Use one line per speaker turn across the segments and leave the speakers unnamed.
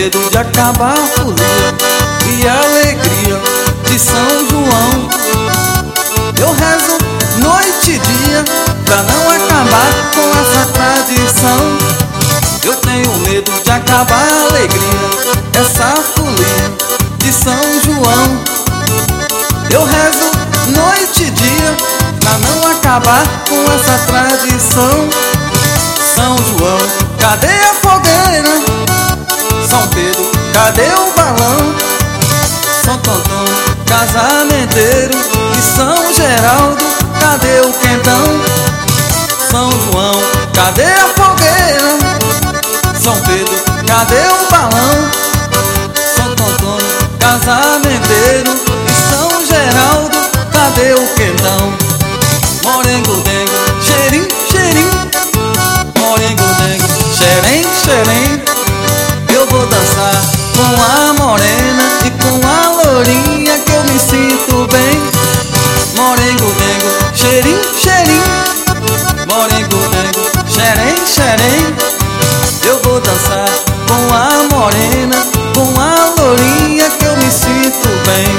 medo de acabar a folia e a alegria de São João. Eu rezo noite e dia pra não acabar com essa tradição. Eu tenho medo de acabar a alegria, essa folia de São João. Eu rezo noite e dia pra não acabar com essa tradição. São João, cadê a fogueira? São Pedro, cadê o balão? Santo Antônio, casamenteiro, e São Geraldo, cadê o quentão? São João, cadê a fogueira? São Pedro, cadê o balão? Santo Antônio, casamenteiro, e São Geraldo, cadê o quentão? Morengo, dengo, xerim, xerim. Morengo, dengo, xerém, xerém. Eu vou dançar com a morena e com a lourinha que eu me sinto bem. Morengo, dengo, xerim, xerim. Morengo, dengo, xerém, xerém. Eu vou dançar com a morena, com a lourinha que eu me sinto bem.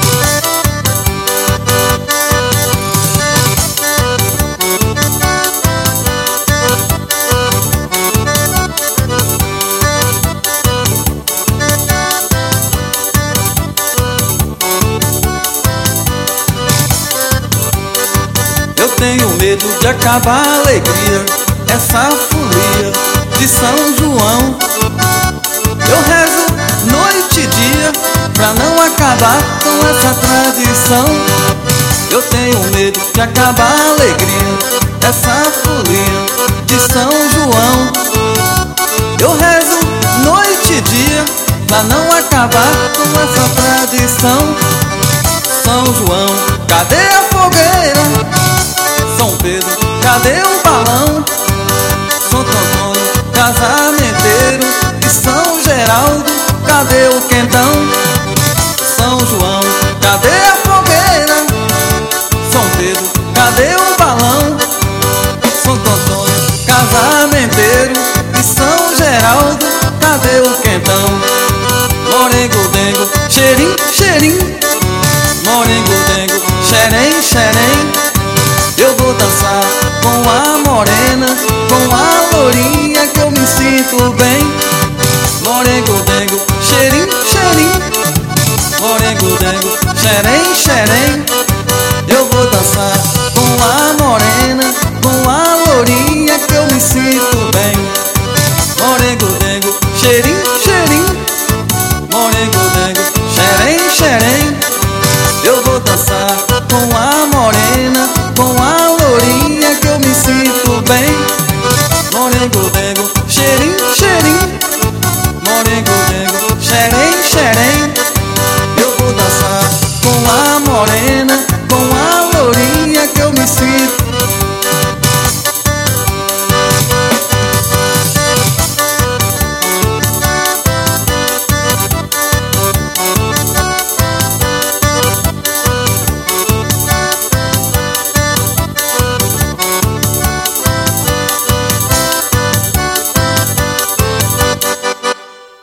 Eu tenho medo de acabar a alegria, essa folia de São João. Eu rezo noite e dia pra não acabar com essa tradição. Eu tenho medo de acabar a alegria, essa folia de São João. Eu rezo noite e dia pra não acabar com essa tradição. São João, cadê a fogueira? São Pedro, cadê o balão? Santo Antônio, casamenteiro, e São Geraldo, cadê o quentão? São João, cadê a fogueira? São Pedro, cadê o balão? Santo Antônio, casamenteiro, e São Geraldo, cadê o quentão? Morengo, dengo, xerim, xerim. Morengo, dengo, xerém, xerém. Eu vou dançar com a morena, com a lourinha que eu me sinto bem. Morengo,